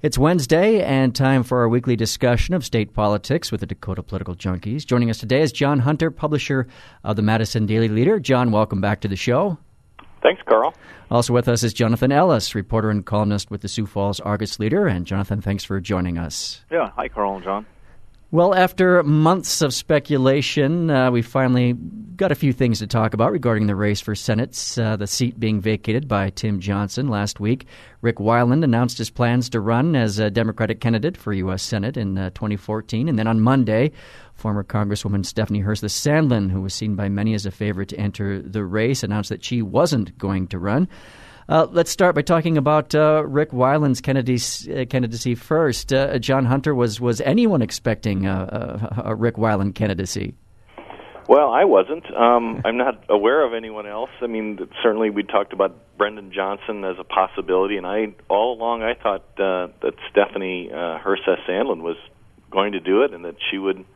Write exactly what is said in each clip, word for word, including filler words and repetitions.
It's Wednesday and time for our weekly discussion of state politics with the Dakota Political Junkies. Joining us today is John Hunter, publisher of the Madison Daily Leader. John, welcome back to the show. Thanks, Carl. Also with us is Jonathan Ellis, reporter and columnist with the Sioux Falls Argus Leader. And Jonathan, thanks for joining us. Yeah, hi, Carl and John. Well, after months of speculation, uh, we finally got a few things to talk about regarding the race for Senate, uh, the seat being vacated by Tim Johnson last week. Rick Weiland announced his plans to run as a Democratic candidate for U S Senate in uh, twenty fourteen. And then on Monday, former Congresswoman Stephanie Hearst Sandlin, who was seen by many as a favorite to enter the race, announced that she wasn't going to run. Uh, let's start by talking about uh, Rick Weiland's candidacy, uh, candidacy first. Uh, John Hunter, was was anyone expecting a, a, a Rick Weiland candidacy? Well, I wasn't. Um, I'm not aware of anyone else. I mean, certainly we talked about Brendan Johnson as a possibility, and I all along I thought uh, that Stephanie uh, Hearst Sandlin was going to do it, and that she would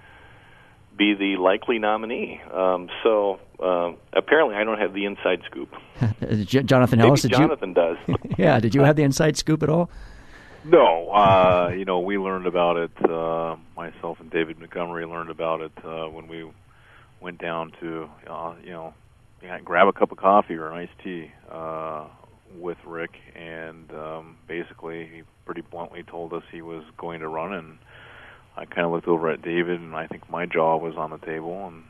be the likely nominee. Um, so uh, apparently, I don't have the inside scoop. Jonathan Ellis, Maybe did Jonathan you? does. Yeah, did you have the inside scoop at all? No, uh, you know, we learned about it. Uh, myself and David Montgomery learned about it uh, when we went down to, uh, you know, grab a cup of coffee or an iced tea uh, with Rick, and um, basically, he pretty bluntly told us he was going to run, and I kind of looked over at David, and I think my jaw was on the table, and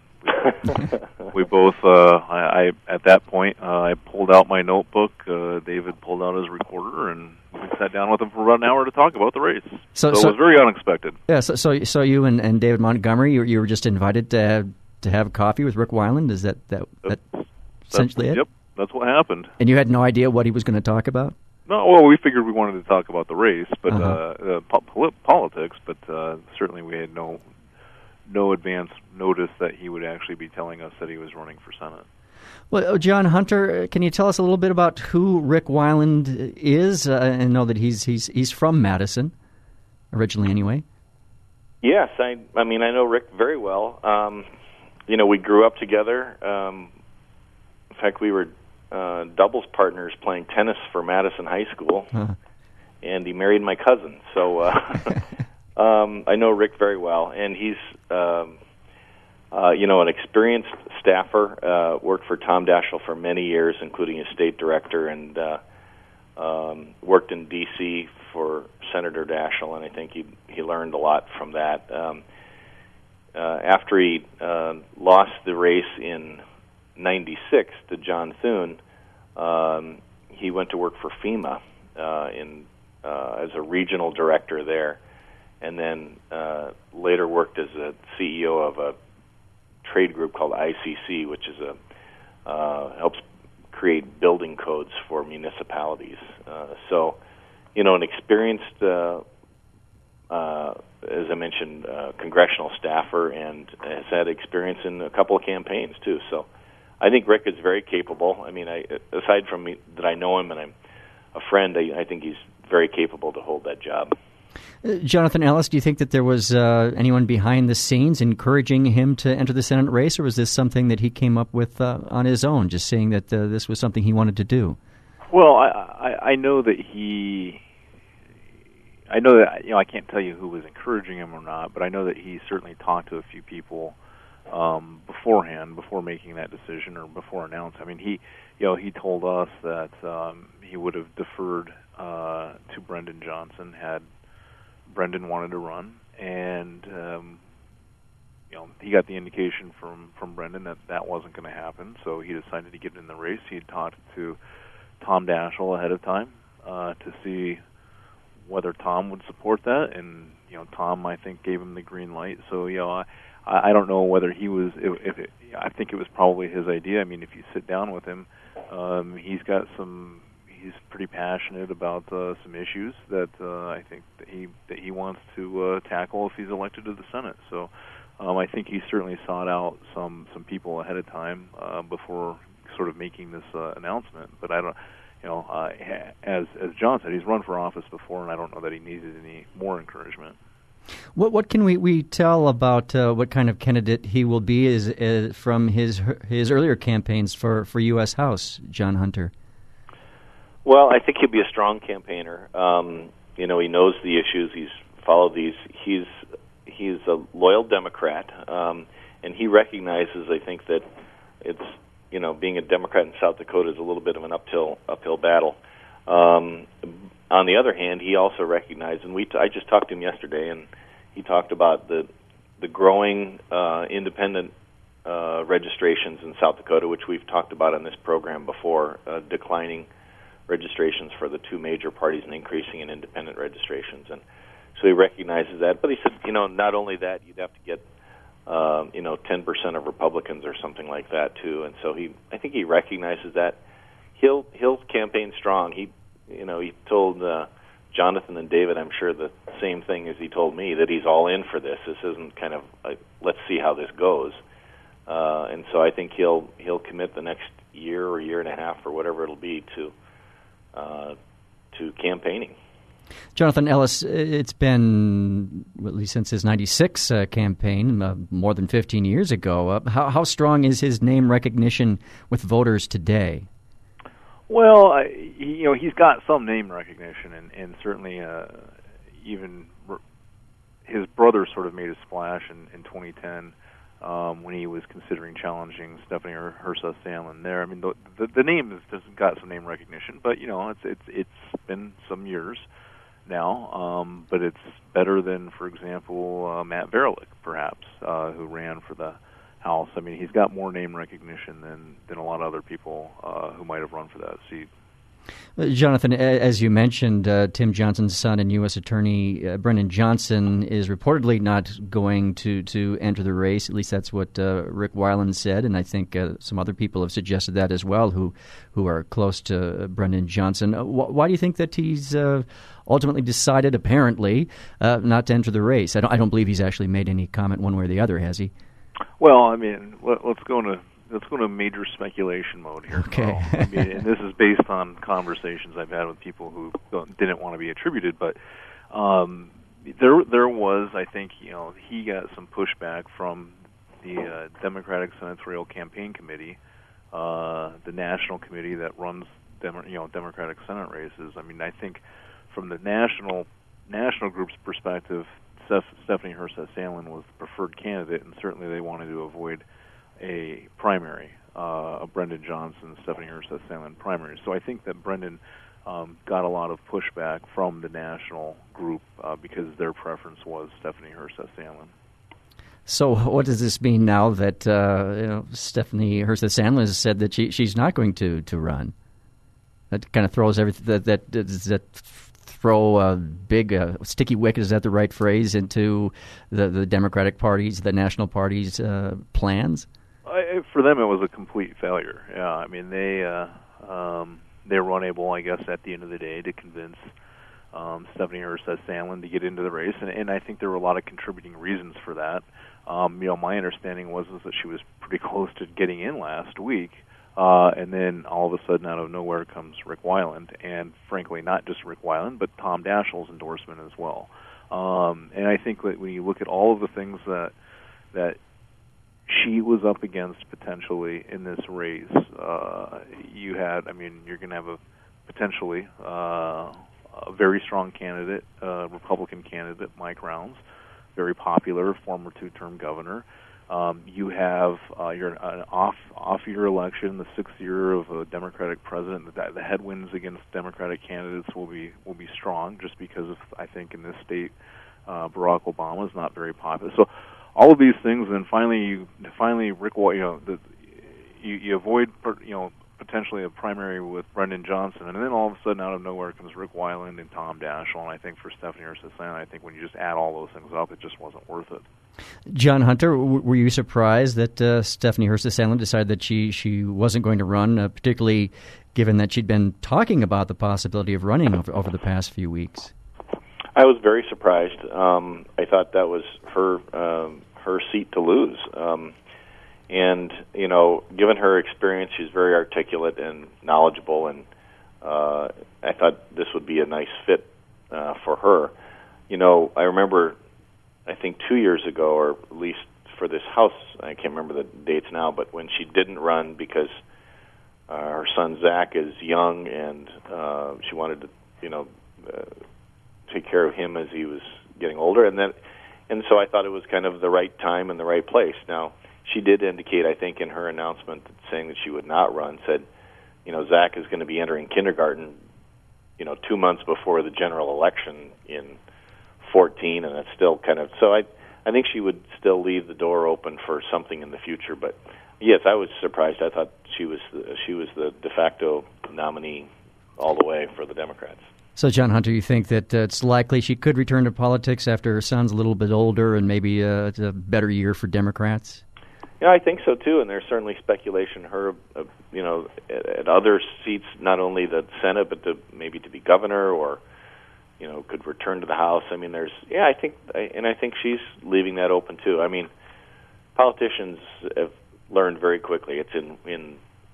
we, we both, uh, I, I at that point, uh, I pulled out my notebook, uh, David pulled out his recorder, and we sat down with him for about an hour to talk about the race. So, so, so it was very unexpected. Yeah, so so, so you and, and David Montgomery, you, you were just invited to have, to have coffee with Rick Weiland? Is that, that, that that's, essentially that's, it? Yep, that's what happened. And you had no idea what he was going to talk about? No, well, we figured we wanted to talk about the race, but uh-huh. uh, uh, po- politics. But uh, certainly, we had no no advance notice that he would actually be telling us that he was running for Senate. Well, John Hunter, can you tell us a little bit about who Rick Weiland is? Uh, and know that he's he's he's from Madison, originally, anyway. Yes, I. I mean, I know Rick very well. Um, you know, we grew up together. Um, in fact, we were Uh, doubles partners playing tennis for Madison High School, huh. and he married my cousin. So uh, um, I know Rick very well, and he's um, uh, you know an experienced staffer. Uh, worked for Tom Daschle for many years, including as state director, and uh, um, worked in D C for Senator Daschle, and I think he he learned a lot from that. Um, uh, after he uh, lost the race in ninety-six to John Thune, um, he went to work for FEMA uh, in uh, as a regional director there, and then uh, later worked as a C E O of a trade group called I C C, which is a uh, helps create building codes for municipalities. Uh, so, you know, an experienced, uh, uh, as I mentioned, uh, congressional staffer, and has had experience in a couple of campaigns too. So I think Rick is very capable. I mean, I, aside from me, that I know him and I'm a friend, I, I think he's very capable to hold that job. Uh, Jonathan Ellis, do you think that there was uh, anyone behind the scenes encouraging him to enter the Senate race, or was this something that he came up with uh, on his own, just saying that uh, this was something he wanted to do? Well, I, I, I know that he... I know that, you know, I can't tell you who was encouraging him or not, but I know that he certainly talked to a few people Um, beforehand, before making that decision or before announcing. I mean, he, you know, he told us that um, he would have deferred uh, to Brendan Johnson had Brendan wanted to run, and um, you know, he got the indication from from Brendan that that wasn't going to happen, so he decided to get in the race. He had talked to Tom Daschle ahead of time uh, to see whether Tom would support that, and you know, Tom, I think, gave him the green light. So, you know, I. I don't know whether he was. If, if it, I think it was probably his idea. I mean, if you sit down with him, um, he's got some. He's pretty passionate about uh, some issues that uh, I think that he that he wants to uh, tackle if he's elected to the Senate. So, um, I think he certainly sought out some some people ahead of time uh, before sort of making this uh, announcement. But I don't. You know, uh, as as John said, he's run for office before, and I don't know that he needed any more encouragement. What what can we, we tell about uh, what kind of candidate he will be is, is from his his earlier campaigns for, for U S House, John Hunter? Well, I think he'll be a strong campaigner. Um, you know, he knows the issues. He's followed these. He's he's a loyal Democrat, um, and he recognizes, I think, that it's, you know, being a Democrat in South Dakota is a little bit of an uphill uphill battle. Um, on the other hand, he also recognized, and we t- I just talked to him yesterday, and he talked about the the growing uh, independent uh, registrations in South Dakota, which we've talked about on this program before, uh, declining registrations for the two major parties and increasing in independent registrations. And so he recognizes that. But he said, you know, not only that, you'd have to get, uh, you know, ten percent of Republicans or something like that too. And so he, I think he recognizes that. He'll he'll campaign strong. He, you know, he told uh, Jonathan and David, I'm sure, the same thing as he told me, that he's all in for this. This isn't kind of a, let's see how this goes. Uh, and so I think he'll he'll commit the next year or year and a half or whatever it'll be to uh, to campaigning. Jonathan Ellis, it's been at least since his ninety-six uh, campaign, uh, more than fifteen years ago. Uh, how, how strong is his name recognition with voters today? Well, I, he, you know, he's got some name recognition, and, and certainly uh, even r- his brother sort of made a splash in, in twenty ten um, when he was considering challenging Stephanie Herseth Sandlin there. I mean, the, the, the name has just got some name recognition, but, you know, it's it's it's been some years now, um, but it's better than, for example, uh, Matt Verelich, perhaps, uh, who ran for the House. I mean, he's got more name recognition than, than a lot of other people uh, who might have run for that seat. Uh, Jonathan, as you mentioned, uh, Tim Johnson's son and U S Attorney uh, Brendan Johnson is reportedly not going to, to enter the race. At least that's what uh, Rick Weiland said, and I think uh, some other people have suggested that as well who who are close to uh, Brendan Johnson. Uh, wh- why do you think that he's uh, ultimately decided, apparently, uh, not to enter the race? I don't, I don't believe he's actually made any comment one way or the other, has he? Well, I mean, let, let's go into let's go into major speculation mode here. Okay. I mean, and this is based on conversations I've had with people who don't, didn't want to be attributed, but um, there there was, I think, you know, he got some pushback from the uh, Democratic Senatorial Campaign Committee, uh, the national committee that runs, Demo, you know, Democratic Senate races. I mean, I think from the national national group's perspective, Stephanie Herseth Sandlin was the preferred candidate, and certainly they wanted to avoid a primary, uh, a Brendan Johnson, Stephanie Herseth Sandlin primary. So I think that Brendan um, got a lot of pushback from the national group uh, because their preference was Stephanie Herseth Sandlin. So what does this mean now that uh, you know, Stephanie Herseth Sandlin has said that she she's not going to, to run? That kind of throws everything that that that. that throw a big uh, sticky wicket, is that the right phrase, into the, the Democratic Party's, the national party's uh, plans? I, for them, it was a complete failure. Yeah, I mean, they uh, um, they were unable, I guess, at the end of the day, to convince um, Stephanie Herseth Sandlin to get into the race, and, and I think there were a lot of contributing reasons for that. Um, you know, my understanding was, was that she was pretty close to getting in last week. Uh, and then all of a sudden, out of nowhere, comes Rick Weiland, and frankly, not just Rick Weiland, but Tom Daschle's endorsement as well. Um, and I think that when you look at all of the things that that she was up against potentially in this race, uh, you had, I mean, you're going to have a potentially uh, a very strong candidate, uh, Republican candidate, Mike Rounds, very popular, former two-term governor. Um, you have uh, you're an off off year election, the sixth year of a Democratic president. The, the headwinds against Democratic candidates will be will be strong, just because of, I think, in this state, uh, Barack Obama is not very popular. So all of these things, and then finally you finally Rick, you know, the, you, you avoid you know potentially a primary with Brendan Johnson, and then all of a sudden, out of nowhere, comes Rick Weiland and Tom Daschle. And I think for Stephanie Herseth Sandlin, I think when you just add all those things up, it just wasn't worth it. John Hunter, w- were you surprised that uh, Stephanie Herseth Sandlin decided that she, she wasn't going to run, uh, particularly given that she'd been talking about the possibility of running over, over the past few weeks? I was very surprised. Um, I thought that was her um, her seat to lose. Um, and, you know, given her experience, she's very articulate and knowledgeable, and uh, I thought this would be a nice fit uh, for her. You know, I remember, I think two years ago, or at least for this House, I can't remember the dates now, but when she didn't run because uh, her son Zach is young and uh, she wanted to, you know, uh, take care of him as he was getting older, and then, and so I thought it was kind of the right time and the right place. Now, she did indicate, I think, in her announcement saying that she would not run, said, you know, Zach is going to be entering kindergarten, you know, two months before the general election in fourteen, and it's still kind of, so I, I think she would still leave the door open for something in the future. But yes, I was surprised. I thought she was the, she was the de facto nominee all the way for the Democrats. So, John Hunter, you think that uh, it's likely she could return to politics after her son's a little bit older and maybe uh, it's a better year for Democrats? Yeah, I think so too, and there's certainly speculation her, uh, you know, at, at other seats, not only the Senate, but to maybe to be governor, or you know, could return to the House. I mean, there's, yeah, I think, and I think she's leaving that open too. I mean, politicians have learned very quickly. It's in in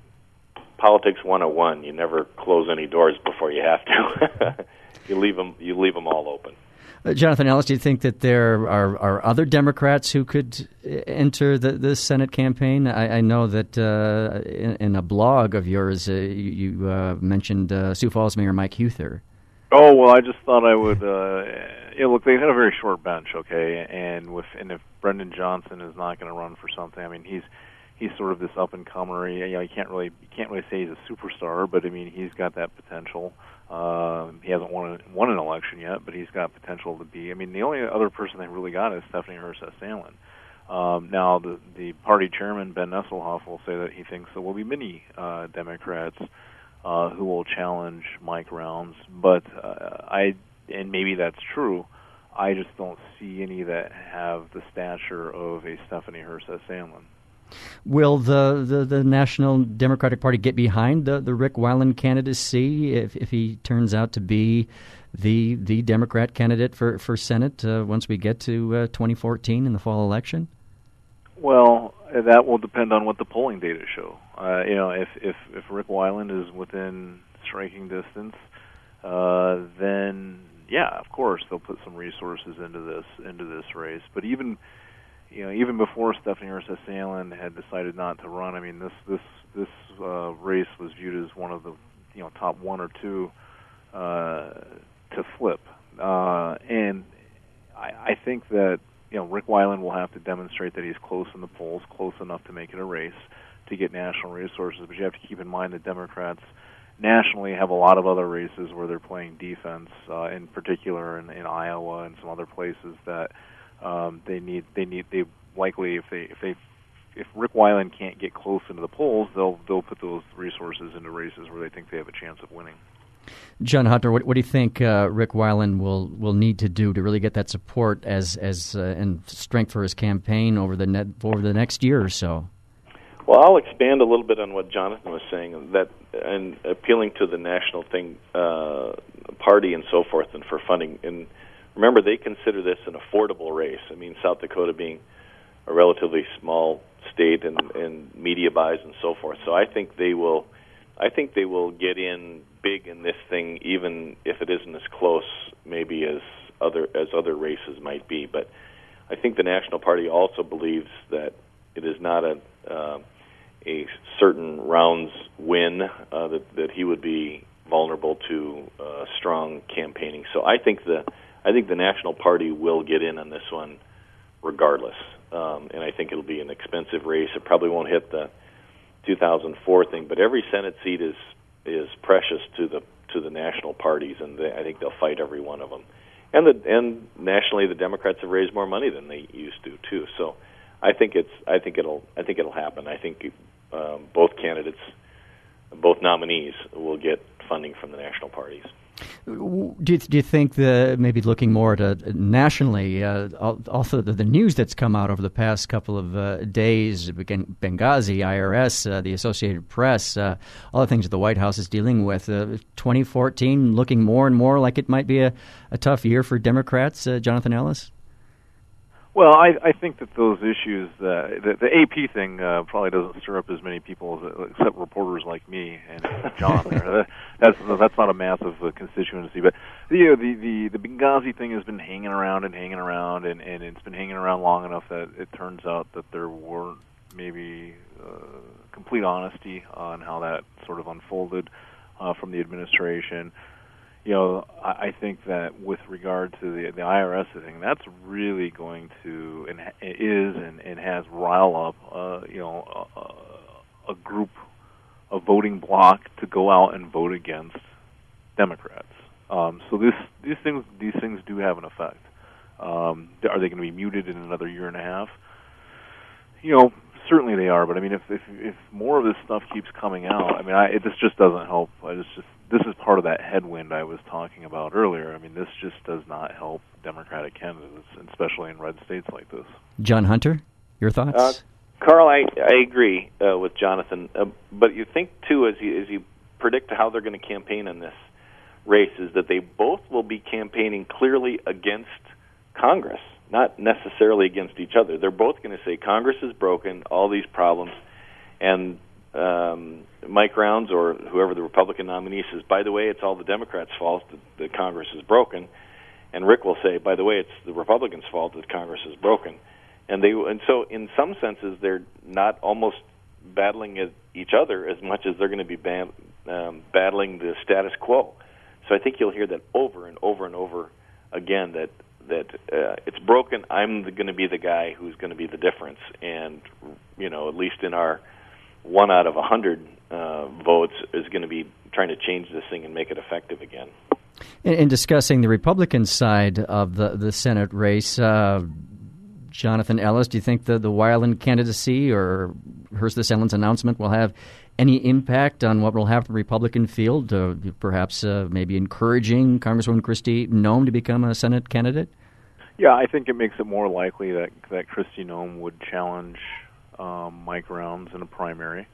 politics one oh one. You never close any doors before you have to. you leave them, you leave them all open. Uh, Jonathan Ellis, do you think that there are, are other Democrats who could enter the, the Senate campaign? I, I know that uh, in, in a blog of yours, uh, you, you uh, mentioned uh, Sioux Falls Mayor Mike Huther. Oh, well, I just thought I would, uh, yeah, look, they had a very short bench, okay, and with and if Brendan Johnson is not going to run for something, I mean, he's he's sort of this up-and-comer. You know, you can't really you can't really say he's a superstar, but, I mean, he's got that potential. Uh, he hasn't won, a, won an election yet, but he's got potential to be. I mean, the only other person they really got is Stephanie Herseth-Sandlin. Um, now, the, the party chairman, Ben Nesselhoff, will say that he thinks there will be many uh, Democrats uh, who will challenge Mike Rounds, but uh, I, and maybe that's true, I just don't see any that have the stature of a Stephanie Herseth-Sandlin. Will the, the, the National Democratic Party get behind the, the Rick Weiland candidacy if, if he turns out to be the the Democrat candidate for, for Senate uh, once we get to uh, twenty fourteen in the fall election? Well, that will depend on what the polling data show. Uh, you know, if, if, if Rick Weiland is within striking distance, uh, then yeah, of course they'll put some resources into this into this race. But even You know, even before Stephanie Herseth-Sandlin had decided not to run, I mean, this this this uh, race was viewed as one of the you know top one or two uh, to flip, uh, and I, I think that you know Rick Weiland will have to demonstrate that he's close in the polls, close enough to make it a race to get national resources. But you have to keep in mind that Democrats nationally have a lot of other races where they're playing defense, uh, in particular in, in Iowa and some other places that. Um, they need. They need. They likely, if they, if they, if Rick Weiland can't get close into the polls, they'll they'll put those resources into races where they think they have a chance of winning. John Hunter, what, what do you think uh, Rick Weiland will, will need to do to really get that support as as uh, and strength for his campaign over the net, over the next year or so? Well, I'll expand a little bit on what Jonathan was saying, that and appealing to the national thing, uh, party and so forth, and for funding. And remember, they consider this an affordable race. I mean, South Dakota being a relatively small state, and, and media buys and so forth. So I think they will, I think they will get in big in this thing, even if it isn't as close, maybe as other as other races might be. But I think the National Party also believes that it is not a uh, a certain rounds win, uh, that that he would be vulnerable to uh, strong campaigning. So I think the I think the National Party will get in on this one regardless, um, and I think it'll be an expensive race. It probably won't hit the two thousand four thing, but every Senate seat is is precious to the to the national parties, and they, I think they'll fight every one of them. And the and nationally, the Democrats have raised more money than they used to too. So I think it's I think it'll I think it'll happen. I think um, both candidates, both nominees, will get funding from the national parties. Do you, do you think the maybe looking more at uh, nationally, uh, also the, the news that's come out over the past couple of uh, days, Benghazi, I R S, uh, the Associated Press, uh, all the things that the White House is dealing with, uh, twenty fourteen looking more and more like it might be a, a tough year for Democrats, uh, Jonathan Ellis? Well, I, I think that those issues, uh, the, the A P thing uh, probably doesn't stir up as many people as, except reporters like me and John there. That, that's that's not a massive uh, constituency, but you know, the, the the Benghazi thing has been hanging around and hanging around, and, and it's been hanging around long enough that it turns out that there weren't maybe uh, complete honesty on how that sort of unfolded uh, from the administration. you know, I, I think that with regard to the the I R S thing, that's really going to and is and, and has rile up, uh, you know, a, a group, a voting bloc to go out and vote against Democrats. Um, so this these things these things do have an effect. Um, are they going to be muted in another year and a half? You know, certainly they are. But I mean, if if, if more of this stuff keeps coming out, I mean, I, it, this just doesn't help. I just, just this is part of that headwind I was talking about earlier. I mean, this just does not help Democratic candidates, especially in red states like this. John Hunter, your thoughts? Uh, Carl, I I agree uh, with Jonathan, uh, but you think too as you as you predict how they're going to campaign in this race is that they both will be campaigning clearly against Congress, not necessarily against each other. They're both going to say Congress is broken, all these problems, and um, Mike Rounds or whoever the Republican nominee says, by the way, it's all the Democrats' fault that, that Congress is broken, and Rick will say, by the way, it's the Republicans' fault that Congress is broken, and they and so in some senses they're not almost battling at each other as much as they're going to be ban- um, battling the status quo. So I think you'll hear that over and over and over again that. that uh, it's broken, I'm going to be the guy who's going to be the difference. And, you know, at least in our one out of a hundred uh, votes is going to be trying to change this thing and make it effective again. In, in discussing the Republican side of the, the Senate race, uh, Jonathan Ellis, do you think the, the Weiland candidacy or Hearst Ellen's announcement will have any impact on what will happen to the Republican field, uh, perhaps uh, maybe encouraging Congresswoman Kristi Noem to become a Senate candidate? Yeah, I think it makes it more likely that, that Kristi Noem would challenge um, Mike Rounds in a primary.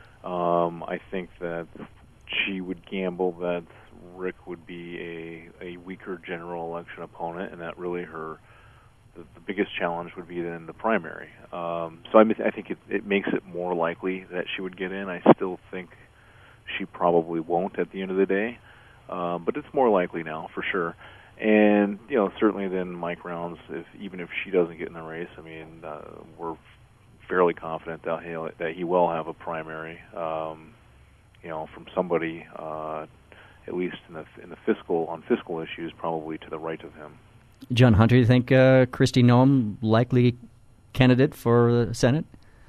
Um, I think that she would gamble that Rick would be a, a weaker general election opponent, and that really her the, the biggest challenge would be then the primary. Um, so I, I think it, it makes it more likely that she would get in. I still think she probably won't at the end of the day, um, but it's more likely now for sure. And you know, certainly then Mike Rounds, if even if she doesn't get in the race, I mean, uh, we're fairly confident that he that he will have a primary. Um, you know, from somebody uh, at least in the in the fiscal on fiscal issues, probably to the right of him. John Hunter, do you think uh, Kristi Noem likely candidate for the Senate?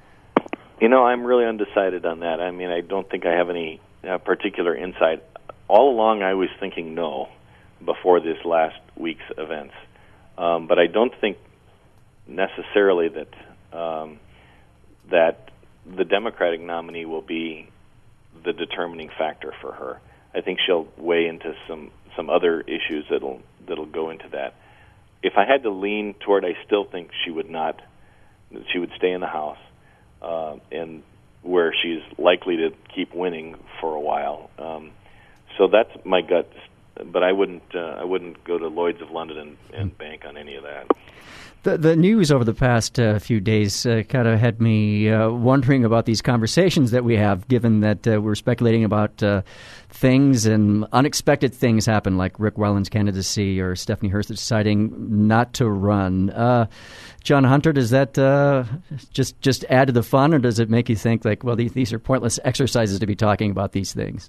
You know, I'm really undecided on that. I mean, I don't think I have any uh, particular insight. All along, I was thinking no before this last week's events, um, but I don't think necessarily that um, that the Democratic nominee will be the determining factor for her. I think she'll weigh into some some other issues that'll that'll go into that. If I had to lean toward, I still think she would not. She would stay in the House, uh, and where she's likely to keep winning for a while. Um, so that's my gut. But I wouldn't. Uh, I wouldn't go to Lloyd's of London and, and bank on any of that. The the news over the past uh, few days uh, kind of had me uh, wondering about these conversations that we have, given that uh, we're speculating about uh, things and unexpected things happen, like Rick Weiland's candidacy or Stephanie Hearst deciding not to run. Uh, John Hunter, does that uh, just just add to the fun, or does it make you think like, well, these, these are pointless exercises to be talking about these things?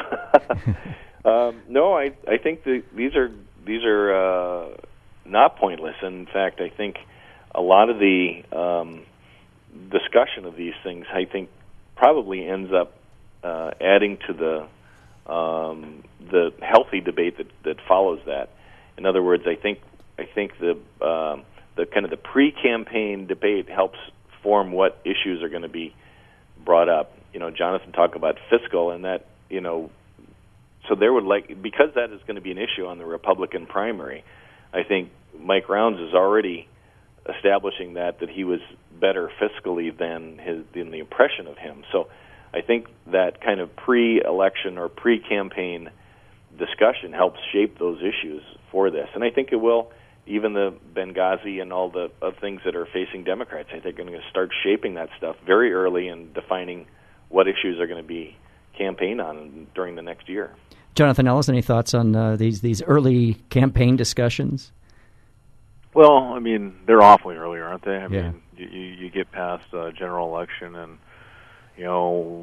um, no, I I think the, these are these are. Uh, not pointless. In fact, I think a lot of the um, discussion of these things, I think, probably ends up uh, adding to the um, the healthy debate that, that follows that. In other words, I think I think the uh, the kind of the pre-campaign debate helps form what issues are going to be brought up. You know, Jonathan talked about fiscal, and that you know, so there would like because that is going to be an issue on the Republican primary. I think Mike Rounds is already establishing that that he was better fiscally than his than the impression of him. So I think that kind of pre-election or pre-campaign discussion helps shape those issues for this. And I think it will, even the Benghazi and all the uh, things that are facing Democrats, I think are going to start shaping that stuff very early and defining what issues are going to be campaigned on during the next year. Jonathan Ellis, any thoughts on uh, these these early campaign discussions? Well, I mean, they're awfully early, aren't they? I yeah. mean, you, you get past uh, general election, and you know,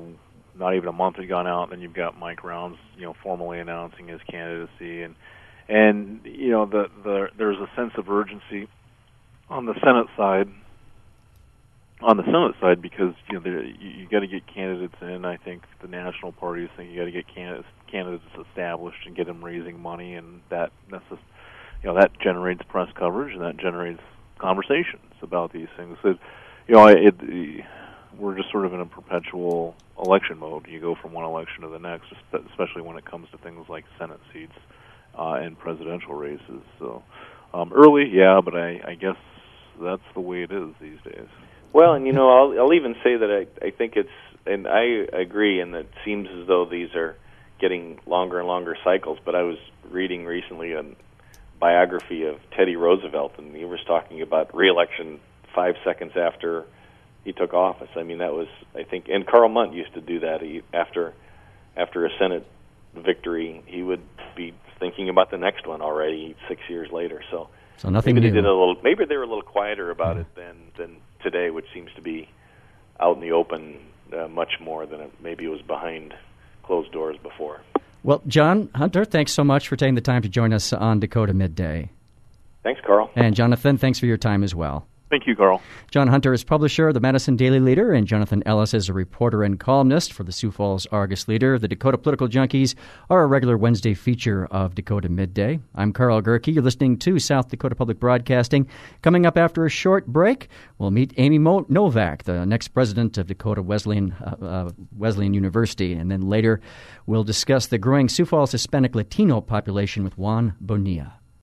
not even a month had gone out, and then you've got Mike Rounds, you know, formally announcing his candidacy, and and you know the the there's a sense of urgency on the Senate side. On the Senate side, because you know there, you, you got to get candidates in. I think the national parties think you got to get candidates candidates established and get them raising money, and that necess- you know that generates press coverage and that generates conversations about these things. So, you know, it, it, we're just sort of in a perpetual election mode. You go from one election to the next, especially when it comes to things like Senate seats uh, and presidential races. So um, early, yeah, but I, I guess that's the way it is these days. Well, and you know, I'll, I'll even say that I, I think it's, and I agree, and it seems as though these are getting longer and longer cycles. But I was reading recently a biography of Teddy Roosevelt, and he was talking about re-election five seconds after he took office. I mean, that was, I think, and Karl Mundt used to do that. He, after after a Senate victory, he would be thinking about the next one already six years later. So, so nothing maybe new. They did a little, maybe they were a little quieter about yeah. it than than today, which seems to be out in the open uh, much more than it maybe it was behind closed doors before. Well, John Hunter, thanks so much for taking the time to join us on Dakota Midday. Thanks, Carl. And Jonathan, thanks for your time as well. Thank you, Carl. John Hunter is publisher of the Madison Daily Leader, and Jonathan Ellis is a reporter and columnist for the Sioux Falls Argus Leader. The Dakota Political Junkies are a regular Wednesday feature of Dakota Midday. I'm Carl Gerke. You're listening to South Dakota Public Broadcasting. Coming up after a short break, we'll meet Amy Mo- Novak, the next president of Dakota Wesleyan, uh, uh, Wesleyan University. And then later, we'll discuss the growing Sioux Falls Hispanic Latino population with Juan Bonilla.